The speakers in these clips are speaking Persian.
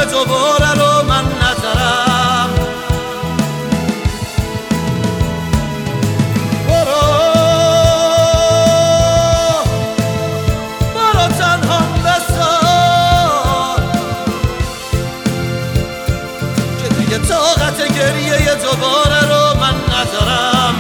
دوباره رو من نذارم. برو تنهام بسار که دیگه طاقت گریه دوباره رو من ندارم.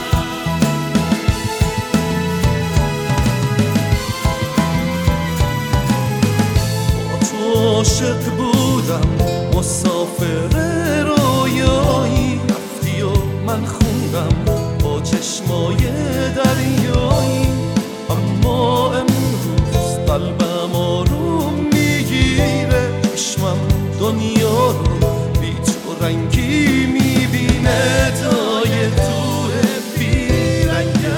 عاشق بودم مسافر رویایی، رفتی و من خوندم با چشمای دریایی. اما امروز قلبم آروم میگیره، چشمم دنیا رو بی تو رنگی میبینه. تای توه بیرنگم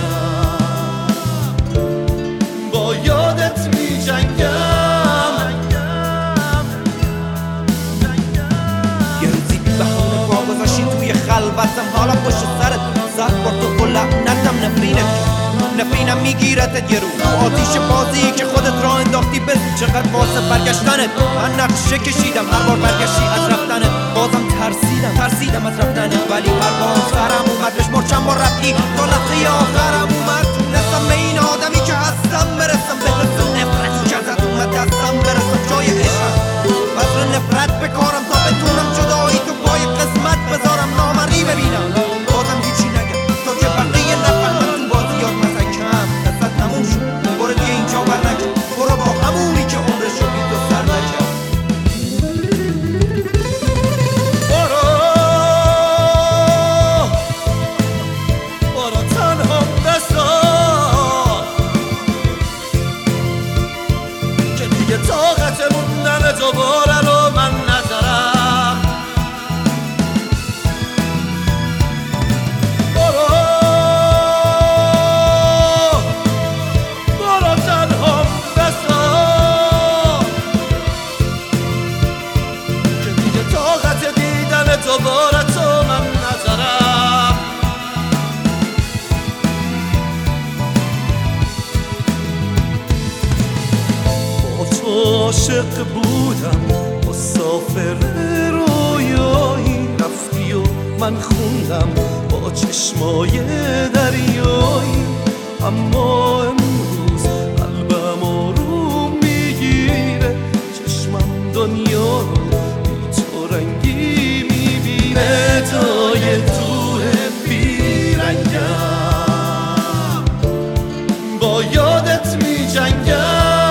با یادت میجنگم. خلوتم حالا پشت سرت زد بار تو و لعنتم نفرینم میگیرتت یه رو آتیش بازی که خودت را انداختی بس. چقدر واسه برگشتنت من نقشه کشیدم، هر بار برگشتی از رفتنت بازم ترسیدم از رفتنت. ولی پرواز سرم اومد بشمار چند بار رفتی تا لحظه آخرم اومد. تونستم به این آدمی که هستم برسم، به حس نفرتی که ازت اومد دستم برسم. جای عشقم بذر نفرت بکارم تا بتونم جدایی تو پای قسمت بذارم. نامری ببینم بازم هیچی نگم تا که بقیه نفهمن تو بازیات مسکم. دستت تموم شد برو دیگه اینجا بر نکن، برو با همونی که عمرشو بی تو سر نکن. برو تنها بسار که دیگه طاقت موندن دوباره رو من ندارم. برو تنها بسار که دیگه طاقت دیدن دوباره تو من ندارم. با تو عاشق بودم مسافر رویایی، رفتی و من خوندم با چشمای دریایی. اما امروز قلبم آروم میگیره، چشمم دنیا رو بی تو رنگی میبینه. تای توه بیرنگم با یادت میجنگم.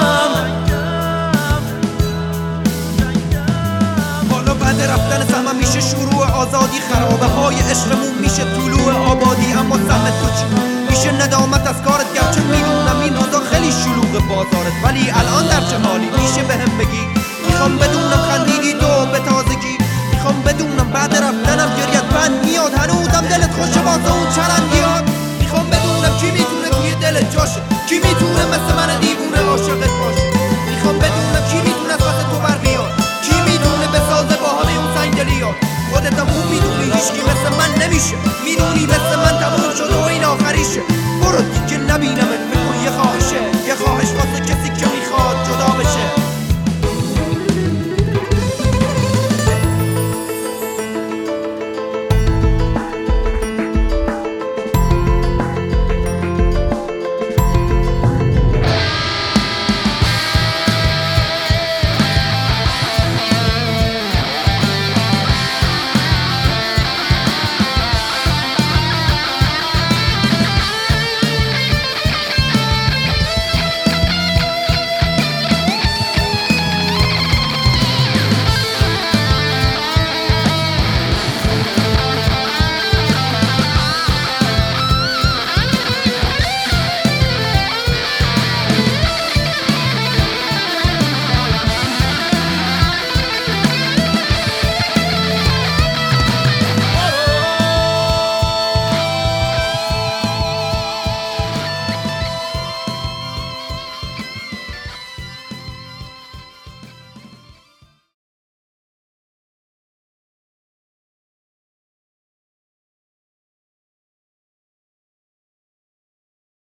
حالا بعد رفتن سهم میشه شروع آزادی، خرابه های عشقمون میشه طلوع آبادی. اما سهم تو چی؟ میشه ندامت از کارت، گرچه میدونم این روزا خیلی شلوغ بازارت. ولی الان در چه حالی؟ میشه بهم بگی؟ میخوام بدونم خندیدی تو به تازگی. میخوام بدونم بعد رفتنم گریت بند میاد، هنوزم دلت خوشه واسه اون چرندیات. میخوام بدونم کی میتونه توی دلت جاشه، کی میتونه مثل من دیوونه عاشقت باشه. میخوام بدونم کی میتونه واسه تو بر بیاد، کی میتونه بسازه با همه اون سنگدلیات. خودتم خوب میدونی هیچکی مثل من نمیشه، میدونی